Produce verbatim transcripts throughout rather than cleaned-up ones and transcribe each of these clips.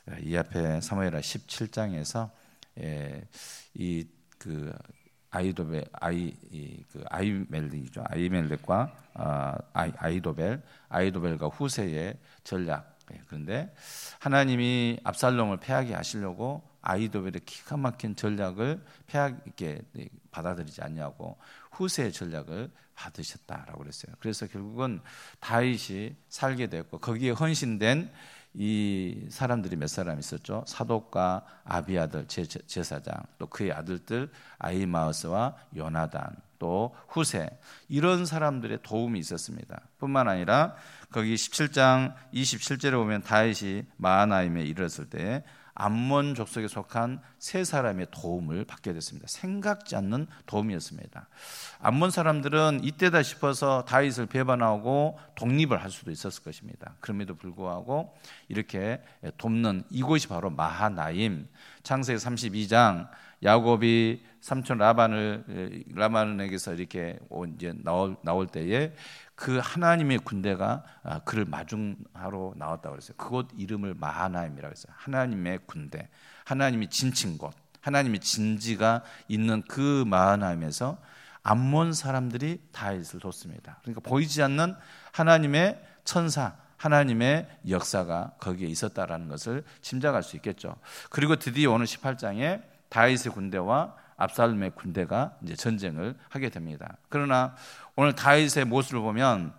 이 앞에 사무엘하 십칠 장에서 예, 이 그 아이도벨 아이 이 그 아이멜렉이죠. 아이멜렉과 아, 아이, 아이도벨 아이도벨과 후세의 전략. 예, 그런데 하나님이 압살롬을 패하게 하시려고 아이도벨의 기가 막힌 전략을 패하게 받아들이지 않냐고 후세의 전략을 받으셨다라고 그랬어요. 그래서 결국은 다윗이 살게 됐고 거기에 헌신된 이 사람들이 몇 사람 있었죠. 사독과 아비아들 제사장, 또 그의 아들들 아히마아스와 요나단, 또 후세, 이런 사람들의 도움이 있었습니다. 뿐만 아니라 거기 십칠 장 이십칠 절에 보면 다윗이 마하나임에 이르렀을 때 암몬 족속에 속한 세 사람의 도움을 받게 됐습니다. 생각지 않는 도움이었습니다. 암몬 사람들은 이때다 싶어서 다윗을 배반하고 독립을 할 수도 있었을 것입니다. 그럼에도 불구하고 이렇게 돕는 이곳이 바로 마하나임. 창세기 삼십이 장 야곱이 삼촌 라반을 라반에게서 이렇게 이제 나올 나올 때에 그 하나님의 군대가 그를 마중하러 나왔다고 그랬어요. 그곳 이름을 마하나임이라고 했어요. 하나님의 군대, 하나님이 진친 곳, 하나님의 진지가 있는 그 마하나임에서 암몬 사람들이 다윗을 돕습니다. 그러니까 보이지 않는 하나님의 천사, 하나님의 역사가 거기에 있었다라는 것을 짐작할 수 있겠죠. 그리고 드디어 오늘 십팔 장에 다윗의 군대와 압살롬의 군대가 이제 전쟁을 하게 됩니다. 그러나 오늘 다윗의 모습을 보면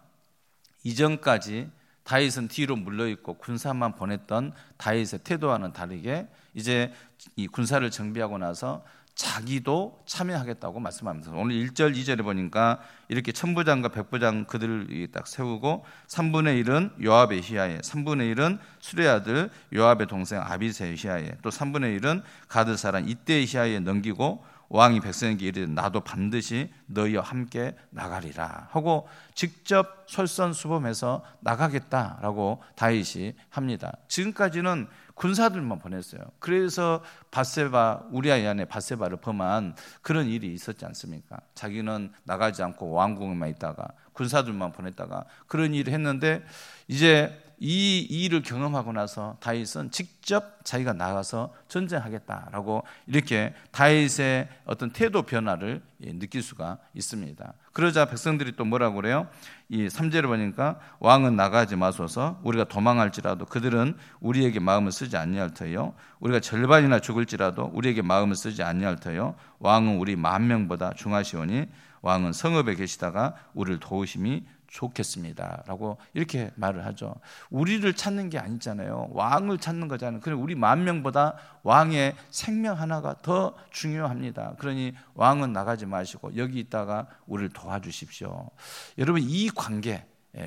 이전까지 다윗은 뒤로 물러있고 군사만 보냈던 다윗의 태도와는 다르게 이제 이 군사를 정비하고 나서 자기도 참여하겠다고 말씀합니다. 오늘 일 절 이 절에 보니까 이렇게 천부장과 백부장 그들을 딱 세우고 삼분의 일은 요압의 휘하에, 삼분의 일은 수레 아들 요압의 동생 아비새의 휘하에, 또 삼분의 일은 가드 사람 이때의 휘하에 넘기고 왕이 백성에게 이르되 나도 반드시 너희와 함께 나가리라 하고 직접 솔선수범해서 나가겠다라고 다윗이 합니다. 지금까지는 군사들만 보냈어요. 그래서 밧세바 우리아의 아내 밧세바를 범한 그런 일이 있었지 않습니까? 자기는 나가지 않고 왕궁에만 있다가 군사들만 보냈다가 그런 일을 했는데 이제 이 일을 경험하고 나서 다윗은 직접 자기가 나가서 전쟁하겠다라고 이렇게 다윗의 어떤 태도 변화를 느낄 수가 있습니다. 그러자 백성들이 또 뭐라고 그래요? 이 삼 절을 보니까 왕은 나가지 마소서, 우리가 도망할지라도 그들은 우리에게 마음을 쓰지 아니할 터요, 우리가 절반이나 죽을지라도 우리에게 마음을 쓰지 아니할 터요, 왕은 우리 만 명보다 중하시오니 왕은 성읍에 계시다가 우리를 도우심이 좋겠습니다 라고 이렇게 말을 하죠. 우리를 찾는 게 아니잖아요. 왕을 찾는 거잖아요. 그러니 우리 만 명보다 왕의 생명 하나가 더 중요합니다. 그러니 왕은 나가지 마시고 여기 있다가 우리를 도와주십시오. 여러분, 이 관계,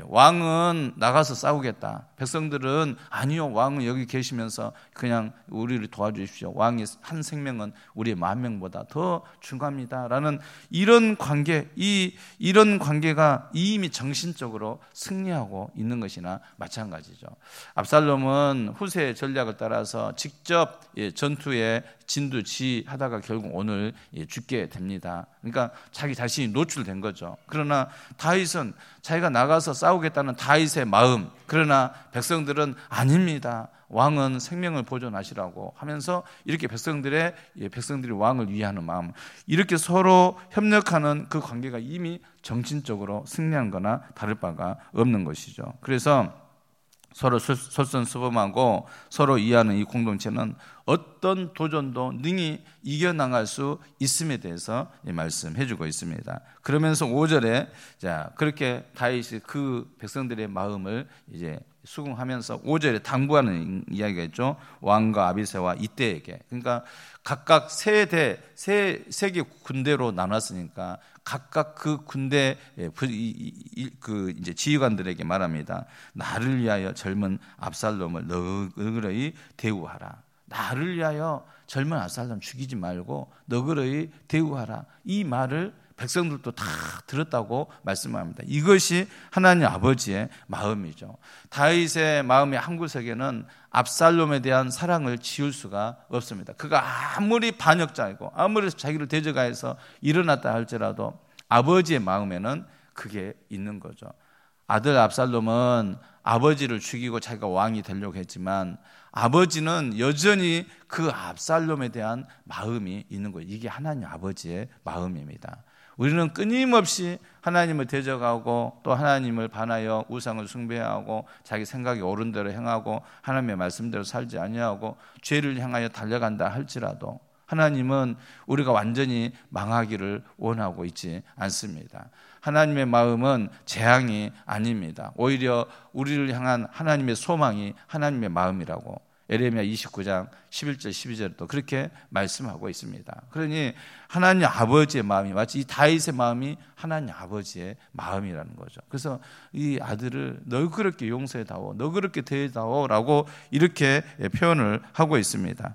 왕은 나가서 싸우겠다, 백성들은 아니요, 왕은 여기 계시면서 그냥 우리를 도와주십시오, 왕의 한 생명은 우리의 만 명보다 더 중요합니다 라는 이런 관계, 이, 이런 관계가 이미 정신적으로 승리하고 있는 것이나 마찬가지죠. 압살롬은 후세의 전략을 따라서 직접 전투에 진두지휘하다가 결국 오늘 죽게 됩니다. 그러니까 자기 자신이 노출된 거죠. 그러나 다윗은 자기가 나가서 싸우겠다는 다윗의 마음, 그러나 백성들은 아닙니다, 왕은 생명을 보존하시라고 하면서 이렇게 백성들의 백성들이 왕을 위하는 마음, 이렇게 서로 협력하는 그 관계가 이미 정신적으로 승리한 거나 다를 바가 없는 것이죠. 그래서 서로 솔선수범하고 서로 이해하는 이 공동체는 어떤 도전도 능히 이겨나갈 수 있음에 대해서 말씀해 주고 있습니다. 그러면서 오 절에 자, 그렇게 다윗이 그 백성들의 마음을 이제 수긍하면서 오 절에 당부하는 이야기가 있죠. 왕과 아비새와 이때에게, 그러니까 각각 세 대, 세, 세 개 군대로 나눴으니까 각각 그 군대 그 이제 지휘관들에게 말합니다. 나를 위하여 젊은 압살롬을 너그러이 대우하라. 나를 위하여 젊은 압살롬 죽이지 말고 너그러이 대우하라. 이 말을 백성들도 다 들었다고 말씀합니다. 이것이 하나님 아버지의 마음이죠. 다윗의 마음의 한 구석에는 압살롬에 대한 사랑을 지울 수가 없습니다. 그가 아무리 반역자이고 아무리 자기를 대적하여서 일어났다 할지라도 아버지의 마음에는 그게 있는 거죠. 아들 압살롬은 아버지를 죽이고 자기가 왕이 되려고 했지만 아버지는 여전히 그 압살롬에 대한 마음이 있는 거예요. 이게 하나님 아버지의 마음입니다. 우리는 끊임없이 하나님을 대적하고 또 하나님을 반하여 우상을 숭배하고 자기 생각이 옳은 대로 행하고 하나님의 말씀대로 살지 아니하고 죄를 향하여 달려간다 할지라도 하나님은 우리가 완전히 망하기를 원하고 있지 않습니다. 하나님의 마음은 재앙이 아닙니다. 오히려 우리를 향한 하나님의 소망이 하나님의 마음이라고 에레미야 이십구 장 십일 절 십이 절도 그렇게 말씀하고 있습니다. 그러니 하나님 아버지의 마음이 마치 이 다윗의 마음이 하나님 아버지의 마음이라는 거죠. 그래서 이 아들을 너그럽게 용서해다오, 너그럽게 대해다오라고 이렇게 표현을 하고 있습니다.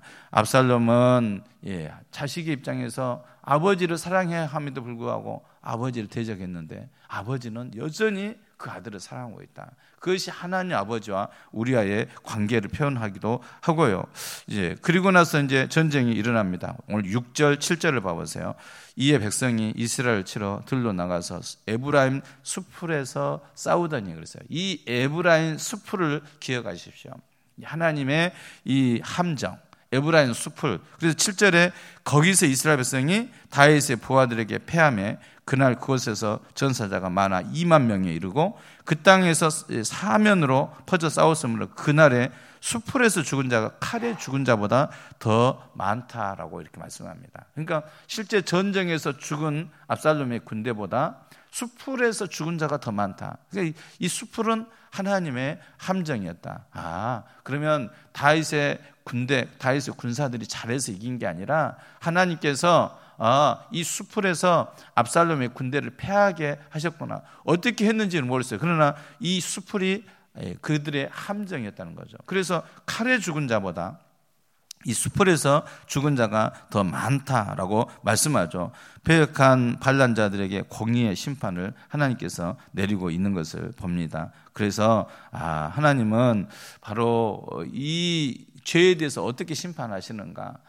압살롬은 예, 자식의 입장에서 아버지를 사랑해야 함에도 불구하고 아버지를 대적했는데 아버지는 여전히 그 아들을 사랑하고 있다. 그것이 하나님 아버지와 우리와의 관계를 표현하기도 하고요. 이제 그리고 나서 이제 전쟁이 일어납니다. 오늘 육 절, 칠 절을 봐보세요. 이에 백성이 이스라엘을 치러 들로 나가서 에브라임 수풀에서 싸우더니 그랬어요. 이 에브라임 수풀을 기억하십시오. 하나님의 이 함정, 에브라임 수풀. 그래서 칠 절에 거기서 이스라엘 백성이 다윗의 부하들에게 패하며 그날 그곳에서 전사자가 많아 이만 명에 이르고 그 땅에서 사면으로 퍼져 싸웠으므로 그날에 수풀에서 죽은 자가 칼에 죽은 자보다 더 많다라고 이렇게 말씀합니다. 그러니까 실제 전쟁에서 죽은 압살롬의 군대보다 수풀에서 죽은 자가 더 많다. 그러니까 이 수풀은 하나님의 함정이었다. 아, 그러면 다윗의 군대, 다윗의 군사들이 잘해서 이긴 게 아니라 하나님께서 아, 이 수풀에서 압살롬의 군대를 패하게 하셨구나. 어떻게 했는지는 모르겠어요. 그러나 이 수풀이 그들의 함정이었다는 거죠. 그래서 칼에 죽은 자보다 이 수풀에서 죽은 자가 더 많다라고 말씀하죠. 패역한 반란자들에게 공의의 심판을 하나님께서 내리고 있는 것을 봅니다. 그래서 아, 하나님은 바로 이 죄에 대해서 어떻게 심판하시는가?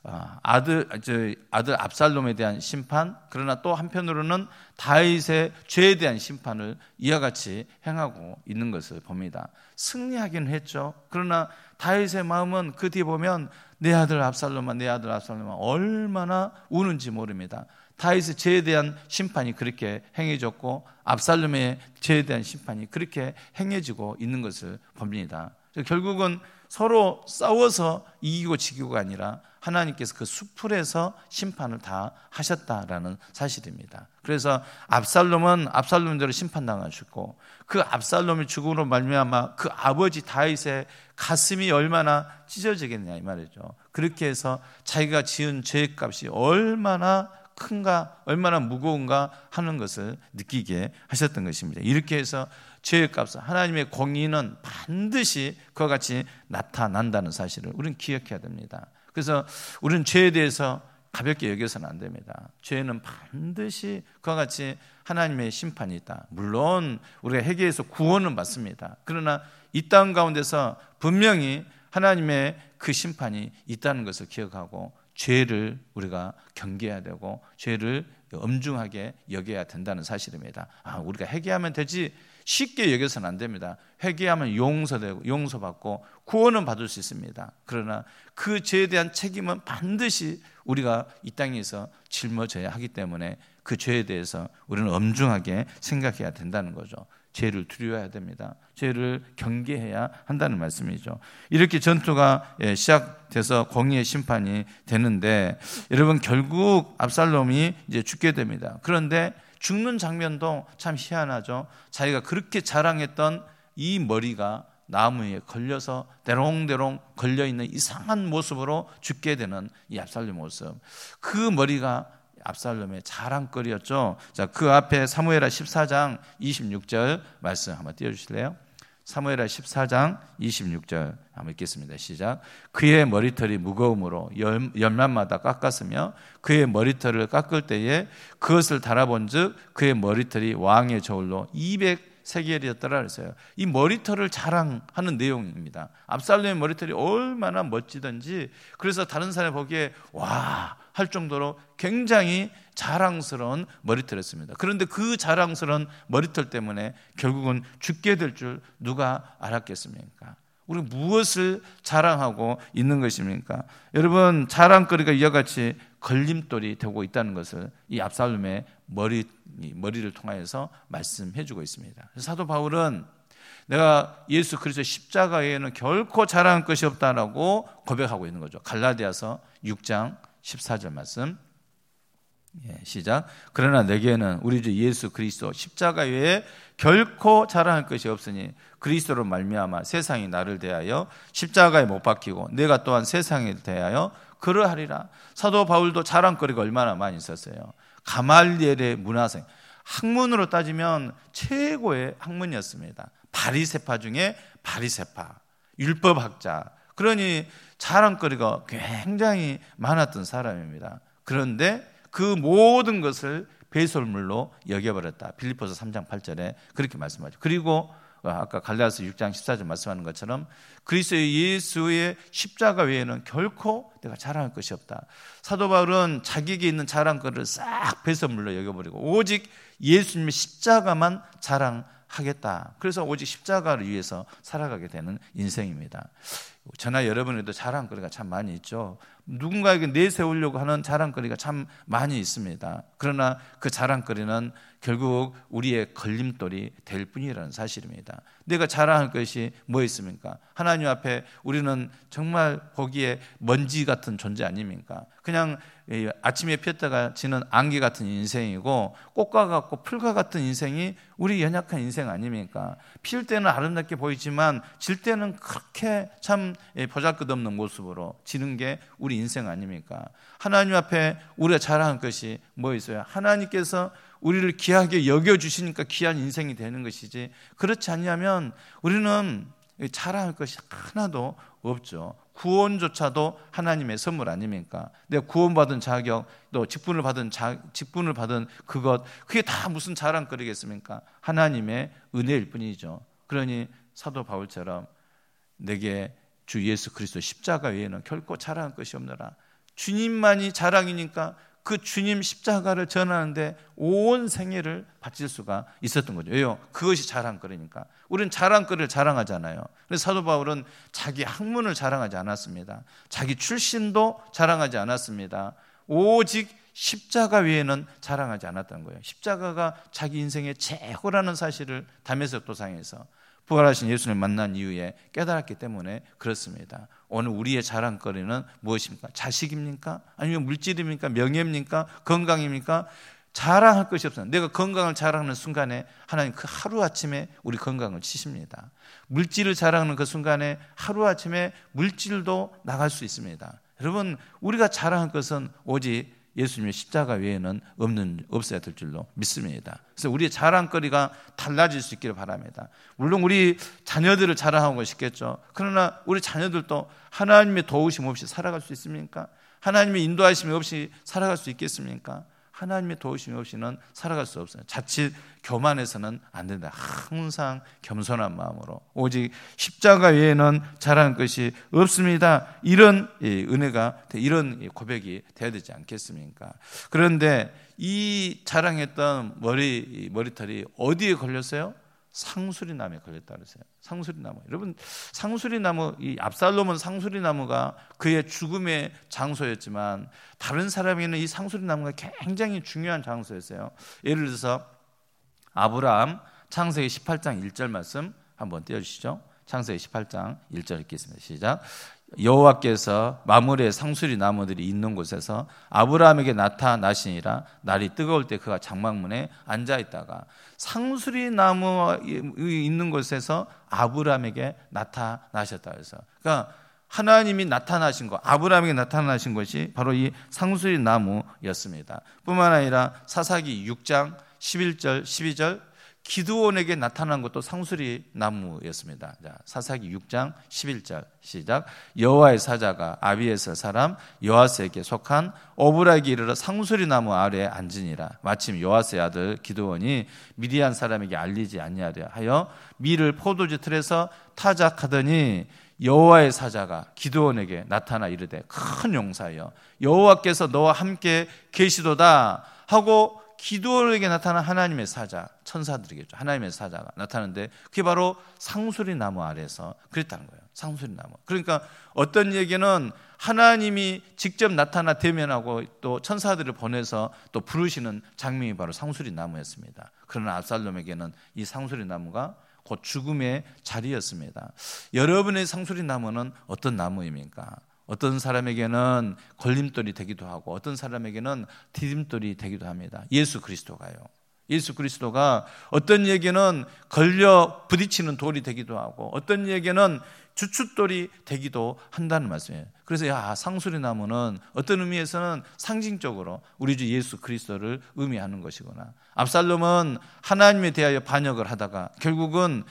아들, 저 아들 압살롬에 대한 심판, 그러나 또 한편으로는 다윗의 죄에 대한 심판을 이와 같이 행하고 있는 것을 봅니다. 승리하긴 했죠. 그러나 다윗의 마음은 그 뒤에 보면 내 아들 압살롬아, 내 아들 압살롬아 얼마나 우는지 모릅니다. 다윗의 죄에 대한 심판이 그렇게 행해졌고 압살롬의 죄에 대한 심판이 그렇게 행해지고 있는 것을 봅니다. 결국은 서로 싸워서 이기고 지기고가 아니라 하나님께서 그 수풀에서 심판을 다 하셨다라는 사실입니다. 그래서 압살롬은 압살롬대로 심판당하셨고 그 압살롬의 죽음으로 말미암아 그 아버지 다윗의 가슴이 얼마나 찢어지겠냐 이 말이죠. 그렇게 해서 자기가 지은 죄값이 얼마나 큰가, 얼마나 무거운가 하는 것을 느끼게 하셨던 것입니다. 이렇게 해서 죄의 값은 하나님의 공의는 반드시 그와 같이 나타난다는 사실을 우리는 기억해야 됩니다. 그래서 우리는 죄에 대해서 가볍게 여겨서는 안 됩니다. 죄는 반드시 그와 같이 하나님의 심판이 있다. 물론 우리가 회개해서 구원은 받습니다. 그러나 이 땅 가운데서 분명히 하나님의 그 심판이 있다는 것을 기억하고 죄를 우리가 경계해야 되고 죄를 엄중하게 여겨야 된다는 사실입니다. 아, 우리가 회개하면 되지 쉽게 여겨서는 안 됩니다. 회개하면 용서되고 용서받고 구원은 받을 수 있습니다. 그러나 그 죄에 대한 책임은 반드시 우리가 이 땅에서 짊어져야 하기 때문에 그 죄에 대해서 우리는 엄중하게 생각해야 된다는 거죠. 죄를 두려워해야 됩니다. 죄를 경계해야 한다는 말씀이죠. 이렇게 전투가 시작돼서 공의의 심판이 되는데 여러분 결국 압살롬이 이제 죽게 됩니다. 그런데 죽는 장면도 참 희한하죠. 자기가 그렇게 자랑했던 이 머리가 나무에 걸려서 대롱대롱 걸려있는 이상한 모습으로 죽게 되는 이 압살롬의 모습. 그 머리가 압살롬의 자랑거리였죠. 자, 그 앞에 사무엘하 십사 장 이십육 절 말씀 한번 띄워주실래요? 사무엘하 십사 장 이십육 절 한번 읽겠습니다. 시작. 그의 머리털이 무거움으로 열만마다 깎았으며 그의 머리털을 깎을 때에 그것을 달아본즉 그의 머리털이 왕의 저울로 이백 세겔이었더라 그랬어요. 이 머리털을 자랑하는 내용입니다. 압살롬의 머리털이 얼마나 멋지던지, 그래서 다른 사람이 보기에 와 할 정도로 굉장히 자랑스러운 머리털이었습니다. 그런데 그 자랑스러운 머리털 때문에 결국은 죽게 될 줄 누가 알았겠습니까? 우리 무엇을 자랑하고 있는 것입니까? 여러분, 자랑거리가 이와 같이 걸림돌이 되고 있다는 것을 이 압살롬의 머리, 머리를 통하여서 말씀해 주고 있습니다. 사도 바울은 내가 예수 그리스도 십자가 외에는 결코 자랑할 것이 없다라고 고백하고 있는 거죠. 갈라디아서 육 장 십사 절 말씀. 예, 시작. 그러나 내게는 우리 주 예수 그리스도 십자가 외에 결코 자랑할 것이 없으니 그리스도로 말미암아 세상이 나를 대하여 십자가에 못 박히고 내가 또한 세상에 대하여 그러하리라. 사도 바울도 자랑거리가 얼마나 많이 있었어요. 가말리엘의 문화생, 학문으로 따지면 최고의 학문이었습니다. 바리새파 중에 바리새파, 율법학자. 그러니 자랑거리가 굉장히 많았던 사람입니다. 그런데 그 모든 것을 배설물로 여겨버렸다. 빌립보서 삼 장 팔 절에 그렇게 말씀하죠. 그리고 아까 갈라디아서 육 장 십사 절 말씀하는 것처럼 그리스도 예수의 십자가 외에는 결코 내가 자랑할 것이 없다. 사도 바울은 자기에게 있는 자랑거리를 싹 배설물로 여겨버리고 오직 예수님의 십자가만 자랑하겠다. 그래서 오직 십자가를 위해서 살아가게 되는 인생입니다. 저나 여러분에도 자랑거리가 참 많이 있죠. 누군가에게 내세우려고 하는 자랑거리가 참 많이 있습니다. 그러나 그 자랑거리는 결국 우리의 걸림돌이 될 뿐이라는 사실입니다. 내가 자랑할 것이 뭐 있습니까? 하나님 앞에 우리는 정말 보기에 먼지 같은 존재 아닙니까? 그냥 아침에 피었다가 지는 안개 같은 인생이고 꽃과 같고 풀과 같은 인생이 우리 연약한 인생 아닙니까? 필 때는 아름답게 보이지만 질 때는 그렇게 참 보잘것없는 모습으로 지는 게 우리 인생 아닙니까? 하나님 앞에 우리가 자랑할 것이 뭐 있어요? 하나님께서 우리를 귀하게 여겨주시니까 귀한 인생이 되는 것이지, 그렇지 않냐면 우리는 자랑할 것이 하나도 없죠. 구원조차도 하나님의 선물 아닙니까? 내가 구원받은 자격, 또 직분을 받은 자, 직분을 받은 그것, 그게 다 무슨 자랑거리겠습니까? 하나님의 은혜일 뿐이죠. 그러니 사도 바울처럼 내게 주 예수 그리스도 십자가 외에는 결코 자랑할 것이 없노라. 주님만이 자랑이니까 그 주님 십자가를 전하는데 온 생애를 바칠 수가 있었던 거죠. 왜요? 그것이 자랑거리니까. 우리는 자랑거리를 자랑하잖아요. 그래서 사도 바울은 자기 학문을 자랑하지 않았습니다. 자기 출신도 자랑하지 않았습니다. 오직 십자가 외에는 자랑하지 않았던 거예요. 십자가가 자기 인생의 최고라는 사실을 다메섹 도상에서 부활하신 예수를 만난 이후에 깨달았기 때문에 그렇습니다. 오늘 우리의 자랑거리는 무엇입니까? 자식입니까? 아니면 물질입니까? 명예입니까? 건강입니까? 자랑할 것이 없어요. 내가 건강을 자랑하는 순간에 하나님 그 하루아침에 우리 건강을 치십니다. 물질을 자랑하는 그 순간에 하루아침에 물질도 나갈 수 있습니다. 여러분, 우리가 자랑할 것은 오직 예수님의 십자가 외에는 없는, 없어야 될 줄로 믿습니다. 그래서 우리의 자랑거리가 달라질 수 있기를 바랍니다. 물론 우리 자녀들을 자랑하고 싶겠죠. 그러나 우리 자녀들도 하나님의 도우심 없이 살아갈 수 있습니까? 하나님의 인도하심이 없이 살아갈 수 있겠습니까? 하나님의 도우심이 없이는 살아갈 수 없어요. 자칫 교만해서는 안 된다. 항상 겸손한 마음으로 오직 십자가 외에는 자랑할 것이 없습니다. 이런 은혜가, 이런 고백이 되어야 되지 않겠습니까? 그런데 이 자랑했던 머리, 머리털이 어디에 걸렸어요? 상수리나무에 걸렸다 그랬어요. 상수리나무. 여러분, 상수리나무, 이 압살롬은 상수리나무가 그의 죽음의 장소였지만 다른 사람에게는 이 상수리나무가 굉장히 중요한 장소였어요. 예를 들어서 아브라함 창세기 십팔 장 일 절 말씀 한번 띄워주시죠. 창세기 십팔 장 일 절 읽겠습니다. 시작. 여호와께서 마므레 상수리 나무들이 있는 곳에서 아브라함에게 나타나시니라. 날이 뜨거울 때 그가 장막문에 앉아 있다가 상수리 나무 있는 곳에서 아브라함에게 나타나셨다. 그래서 그러니까 하나님이 나타나신 것, 아브라함에게 나타나신 것이 바로 이 상수리 나무였습니다. 뿐만 아니라 사사기 육 장 십일 절 십이 절 기드온에게 나타난 것도 상수리 나무였습니다. 자, 사사기 육 장 십일 절 시작. 여호와의 사자가 아비에셀 사람 요아스에게 속한 오브라에게 이르러 상수리 나무 아래에 앉으니라. 마침 요아스의 아들 기드온이 미디안 사람에게 알리지 아니하려 하여 밀을 포도주 틀에서 타작하더니 여호와의 사자가 기드온에게 나타나 이르되 큰 용사여 여호와께서 너와 함께 계시도다 하고 기드온에게 나타난 하나님의 사자, 천사들이겠죠. 하나님의 사자가 나타나는데 그게 바로 상수리 나무 아래에서 그랬다는 거예요. 상수리 나무. 그러니까 어떤 얘기는 하나님이 직접 나타나 대면하고 또 천사들을 보내서 또 부르시는 장면이 바로 상수리 나무였습니다. 그러나 압살롬에게는 이 상수리 나무가 곧 죽음의 자리였습니다. 여러분의 상수리 나무는 어떤 나무입니까? 어떤 사람에게는 걸림돌이 되기도 하고 어떤 사람에게는 디딤돌이 되기도 합니다. 예수 그리스도가요. 예수 그리스도가 어떤 얘기는 걸려 부딪히는 돌이 되기도 하고 어떤 얘기는 주춧돌이 되기도 한다는 말씀이에요. 그래서 야, 상수리 나무는 어떤 의미에서는 상징적으로 우리 주 예수 그리스도를 의미하는 것이구나. 압살롬은 하나님에 대하여 반역을 하다가 결국은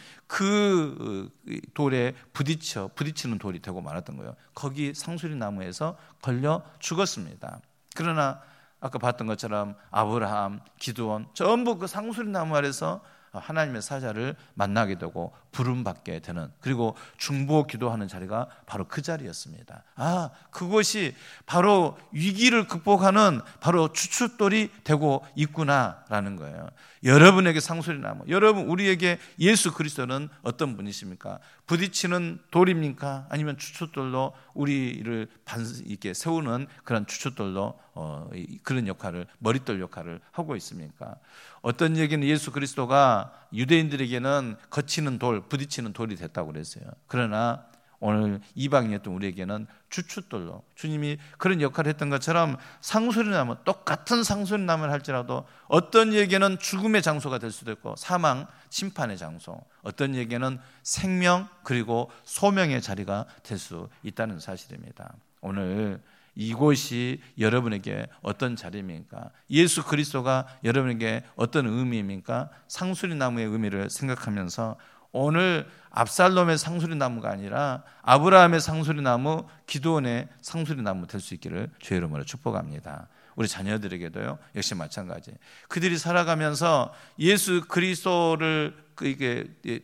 그 돌에 부딪혀 부딪히는 돌이 되고 말았던 거예요. 거기 상수리 나무에서 걸려 죽었습니다. 그러나 아까 봤던 것처럼 아브라함, 기드온 전부 그 상수리 나무 아래서 하나님의 사자를 만나게 되고 부름받게 되는, 그리고 중보 기도하는 자리가 바로 그 자리였습니다. 아, 그것이 바로 위기를 극복하는 바로 주춧돌이 되고 있구나라는 거예요. 여러분에게 상수리 나무, 여러분 우리에게 예수 그리스도는 어떤 분이십니까? 부딪히는 돌입니까? 아니면 주춧돌로 우리를 반 이렇게 세우는 그런 주춧돌로 어, 그런 역할을, 머릿돌 역할을 하고 있습니까? 어떤 얘기는 예수 그리스도가 유대인들에게는 거치는 돌, 부딪히는 돌이 됐다고 그랬어요. 그러나 오늘 이방인이었던 우리에게는 주춧돌로 주님이 그런 역할을 했던 것처럼 상수리나무, 똑같은 상수리나무를 할지라도 어떤 얘기는 죽음의 장소가 될 수도 있고 사망, 심판의 장소, 어떤 얘기는 생명 그리고 소명의 자리가 될 수 있다는 사실입니다. 오늘 이곳이 여러분에게 어떤 자리입니까? 예수 그리스도가 여러분에게 어떤 의미입니까? 상수리나무의 의미를 생각하면서 오늘 압살롬의 상수리나무가 아니라 아브라함의 상수리나무, 기드온의 상수리나무 될 수 있기를 주의 이름으로 축복합니다. 우리 자녀들에게도요, 역시 마찬가지. 그들이 살아가면서 예수 그리스도를 이게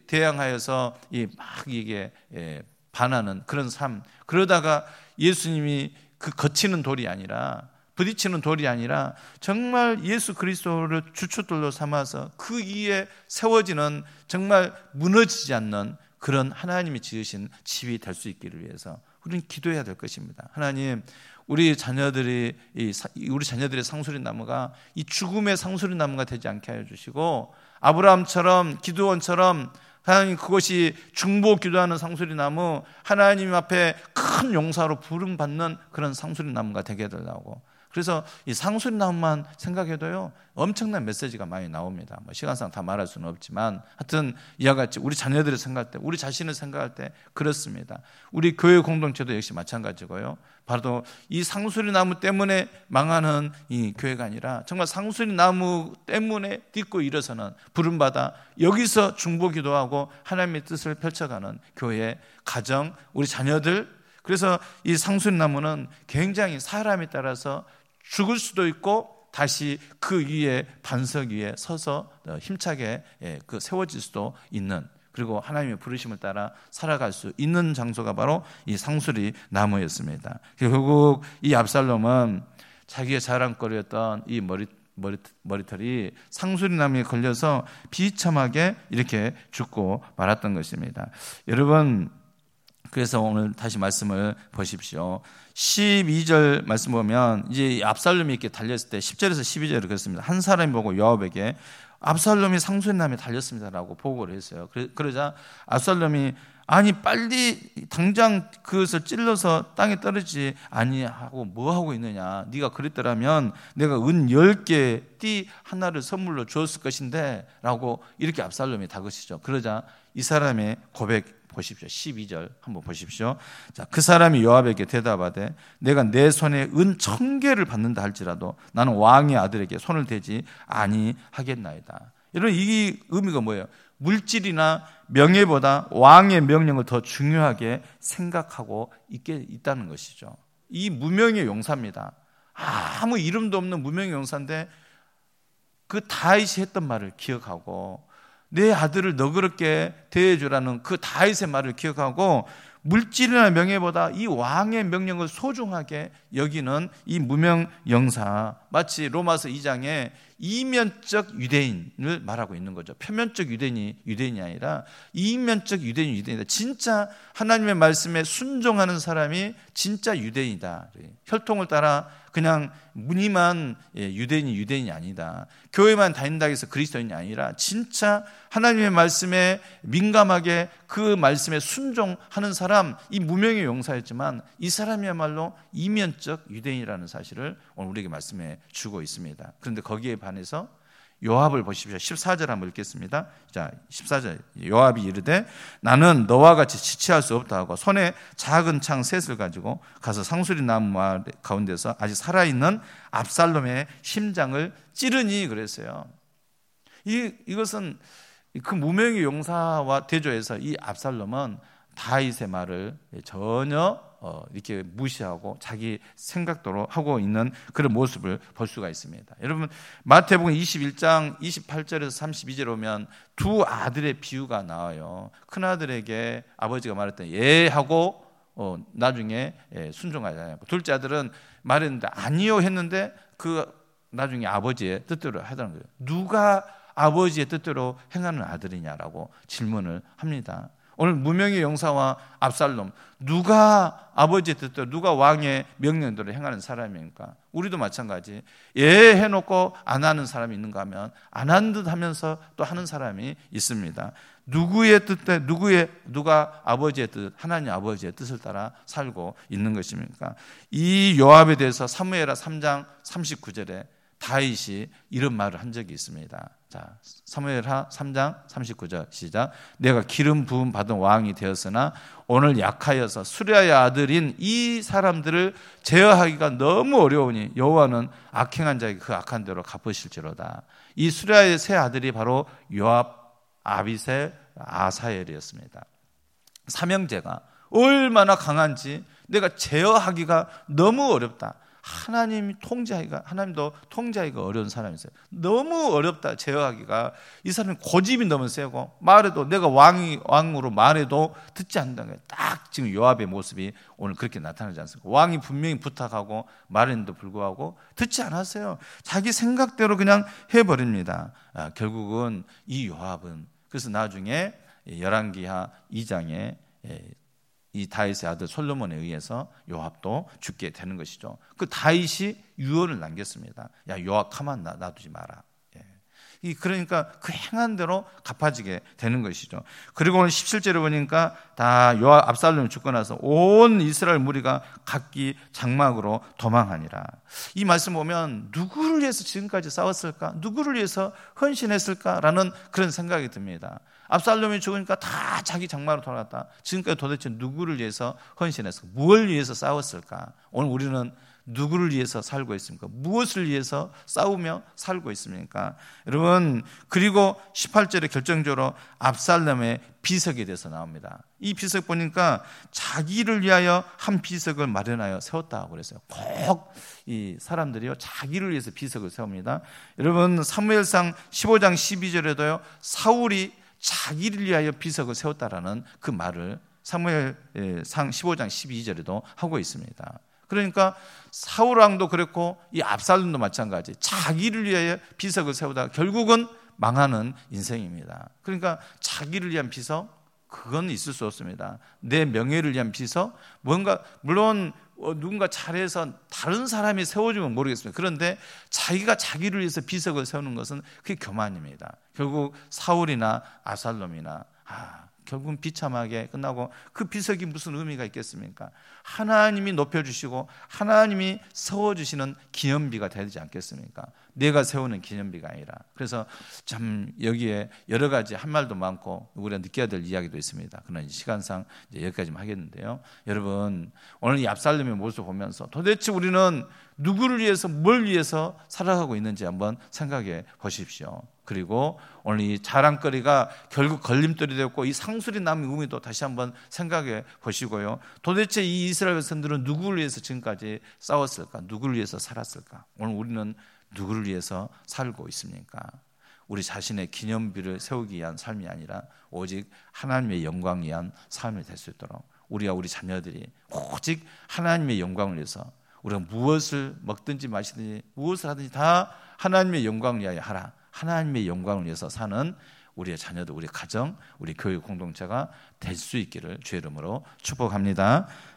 대항하여서 막 이게 반하는 그런 삶, 그러다가 예수님이 그 거치는 돌이 아니라, 부딪히는 돌이 아니라 정말 예수 그리스도를 주춧돌로 삼아서 그 위에 세워지는 정말 무너지지 않는 그런 하나님이 지으신 집이 될 수 있기를 위해서 우리는 기도해야 될 것입니다. 하나님, 우리 자녀들이 우리 자녀들의 상수리 나무가 이 죽음의 상수리 나무가 되지 않게 하여 주시고, 아브라함처럼 기드온처럼 하나님 그것이 중보 기도하는 상수리 나무, 하나님 앞에 큰 용사로 부름받는 그런 상수리 나무가 되게 해달라고. 그래서 이 상수리 나무만 생각해도요 엄청난 메시지가 많이 나옵니다. 뭐 시간상 다 말할 수는 없지만 하여튼 이와 같이 우리 자녀들을 생각할 때, 우리 자신을 생각할 때 그렇습니다. 우리 교회 공동체도 역시 마찬가지고요. 바로 이 상수리 나무 때문에 망하는 이 교회가 아니라 정말 상수리 나무 때문에 딛고 일어서는, 부름받아 여기서 중보 기도하고 하나님의 뜻을 펼쳐가는 교회, 가정, 우리 자녀들. 그래서 이 상수리 나무는 굉장히 사람에 따라서 죽을 수도 있고 다시 그 위에, 반석 위에 서서 힘차게 그 세워질 수도 있는, 그리고 하나님의 부르심을 따라 살아갈 수 있는 장소가 바로 이 상수리 나무였습니다. 결국 이 압살롬은 자기의 자랑거리였던 이 머리, 머리, 머리털이 상수리 나무에 걸려서 비참하게 이렇게 죽고 말았던 것입니다. 여러분, 그래서 오늘 다시 말씀을 보십시오. 십이 절 말씀 보면 이제 압살롬이 이렇게 달렸을 때 십 절에서 십이 절을 그랬습니다. 한 사람이 보고 요압에게 압살롬이 상수리나무에 달렸습니다라고 보고를 했어요. 그러자 압살롬이 아니 빨리 당장 그것을 찔러서 땅에 떨어지지 아니하고 뭐 하고 있느냐, 네가 그랬더라면 내가 은 열 개 띠 하나를 선물로 주었을 것인데 라고 이렇게 압살롬이 다그치죠. 그러자 이 사람의 고백 보십시오. 십이 절 한번 보십시오. 자, 그 사람이 요압에게 대답하되 내가 내 손에 은 천 개를 받는다 할지라도 나는 왕의 아들에게 손을 대지 아니하겠나이다. 여러분, 이 의미가 뭐예요? 물질이나 명예보다 왕의 명령을 더 중요하게 생각하고 있게 있다는 것이죠. 이 무명의 용사입니다. 아무 이름도 없는 무명의 용사인데 그 다윗이 했던 말을 기억하고 내 아들을 너그럽게 대해주라는 그 다윗의 말을 기억하고 물질이나 명예보다 이 왕의 명령을 소중하게 여기는 이 무명 영사, 마치 로마서 이 장에 이면적 유대인을 말하고 있는 거죠. 표면적 유대인이 유대인이 아니라 이면적 유대인이 유대인이다. 진짜 하나님의 말씀에 순종하는 사람이 진짜 유대인이다. 혈통을 따라 그냥 무늬만 유대인이 유대인이 아니다. 교회만 다닌다고 해서 그리스도인이 아니라 진짜 하나님의 말씀에 민감하게 그 말씀에 순종하는 사람, 이 무명의 용사였지만 이 사람이야말로 이면적 유대인이라는 사실을 오늘 우리에게 말씀해 주고 있습니다. 그런데 거기에 반해서 요압을 보십시오. 십사 절 한번 읽겠습니다. 자, 십사 절. 요압이 이르되 나는 너와 같이 지체할 수 없다 하고 손에 작은 창 셋을 가지고 가서 상수리 나무 가운데서 아직 살아있는 압살롬의 심장을 찌르니 그랬어요. 이, 이것은 그 무명의 용사와 대조해서 이 압살롬은 다윗의 말을 전혀 어, 이렇게 무시하고 자기 생각대로 하고 있는 그런 모습을 볼 수가 있습니다. 여러분, 마태복음 이십일 장 이십팔 절에서 삼십이 절 오면 두 아들의 비유가 나와요. 큰아들에게 아버지가 말했던 예 하고 어, 나중에 예, 순종하잖아요. 둘째 아들은 말했는데 아니요 했는데 그 나중에 아버지의 뜻대로 하더라는 거예요. 누가 아버지의 뜻대로 행하는 아들이냐라고 질문을 합니다. 오늘 무명의 용사와 압살롬, 누가 아버지의 뜻대로, 누가 왕의 명령대로 행하는 사람입니까? 우리도 마찬가지. 예 해놓고 안 하는 사람이 있는가 하면 안 한 듯 하면서 또 하는 사람이 있습니다. 누구의 뜻대, 누구의, 누가 아버지의 뜻, 하나님 아버지의 뜻을 따라 살고 있는 것입니까? 이 요압에 대해서 사무엘하 삼 장 삼십구 절에 다윗이 이런 말을 한 적이 있습니다. 자, 사무엘하 삼 장 삼십구 절 시작. 내가 기름 부음 받은 왕이 되었으나 오늘 약하여서 수랴의 아들인 이 사람들을 제어하기가 너무 어려우니 여호와는 악행한 자에게 그 악한 대로 갚으실지로다. 이 수랴의 세 아들이 바로 요압, 아비새, 아사엘이었습니다. 삼형제가 얼마나 강한지 내가 제어하기가 너무 어렵다. 하나님이 통제하기가, 하나님도 통제하기가 어려운 사람이었어요. 너무 어렵다, 제어하기가. 이 사람이 고집이 너무 세고, 말해도, 내가 왕이, 왕으로 말해도 듣지 않는다는 거예요. 딱 지금 요압의 모습이 오늘 그렇게 나타나지 않습니까? 왕이 분명히 부탁하고 말했는데도 불구하고 듣지 않았어요. 자기 생각대로 그냥 해버립니다. 아, 결국은 이 요압은, 그래서 나중에 열왕기하 이 장에 이 다윗의 아들 솔로몬에 의해서 요압도 죽게 되는 것이죠. 그 다윗이 유언을 남겼습니다. 야, 요압 가만 놔두지 마라. 예. 그러니까 그 행한 대로 갚아지게 되는 것이죠. 그리고 오늘 십칠 절에 보니까 다 요압 압살롬이 죽고 나서 온 이스라엘 무리가 각기 장막으로 도망하니라. 이 말씀 보면 누구를 위해서 지금까지 싸웠을까? 누구를 위해서 헌신했을까라는 그런 생각이 듭니다. 압살롬이 죽으니까 다 자기 장막으로 돌아갔다. 지금까지 도대체 누구를 위해서 헌신했을까? 무엇을 위해서 싸웠을까? 오늘 우리는 누구를 위해서 살고 있습니까? 무엇을 위해서 싸우며 살고 있습니까? 여러분, 그리고 십팔 절에 결정적으로 압살롬의 비석에 대해서 나옵니다. 이 비석 보니까 자기를 위하여 한 비석을 마련하여 세웠다고 그랬어요. 꼭 이 사람들이요, 자기를 위해서 비석을 세웁니다. 여러분, 사무엘상 십오 장 십이 절에도요, 사울이 자기를 위하여 비석을 세웠다라는 그 말을 사무엘상 십오 장 십이 절에도 하고 있습니다. 그러니까 사울 왕도 그랬고 이 압살롬도 마찬가지. 자기를 위하여 비석을 세우다가 결국은 망하는 인생입니다. 그러니까 자기를 위한 비석, 그건 있을 수 없습니다. 내 명예를 위한 비석, 뭔가 물론 누군가 잘해서 다른 사람이 세워주면 모르겠습니다. 그런데 자기가 자기를 위해서 비석을 세우는 것은 그게 교만입니다. 결국 사울이나 압살롬이나 아, 결국은 비참하게 끝나고, 그 비석이 무슨 의미가 있겠습니까? 하나님이 높여주시고 하나님이 세워주시는 기념비가 되지 않겠습니까? 내가 세우는 기념비가 아니라. 그래서 참 여기에 여러 가지 한 말도 많고 우리가 느껴야 될 이야기도 있습니다. 그러나 시간상 이제 여기까지만 하겠는데요. 여러분, 오늘 이 압살롬의 모습을 보면서 도대체 우리는 누구를 위해서 뭘 위해서 살아가고 있는지 한번 생각해 보십시오. 그리고 오늘 이 자랑거리가 결국 걸림돌이 되었고 이 상술이 남은 의미도 다시 한번 생각해 보시고요. 도대체 이 이스라엘 백성들은 누구를 위해서 지금까지 싸웠을까? 누구를 위해서 살았을까? 오늘 우리는 누구를 위해서 살고 있습니까? 우리 자신의 기념비를 세우기 위한 삶이 아니라 오직 하나님의 영광을 위한 삶이 될 수 있도록 우리와 우리 자녀들이 오직 하나님의 영광을 위해서 우리가 무엇을 먹든지 마시든지 무엇을 하든지 다 하나님의 영광을 위하여 하라. 하나님의 영광을 위해서 사는 우리의 자녀들, 우리 가정, 우리 교육 공동체가 될 수 있기를 주의 이름으로 축복합니다.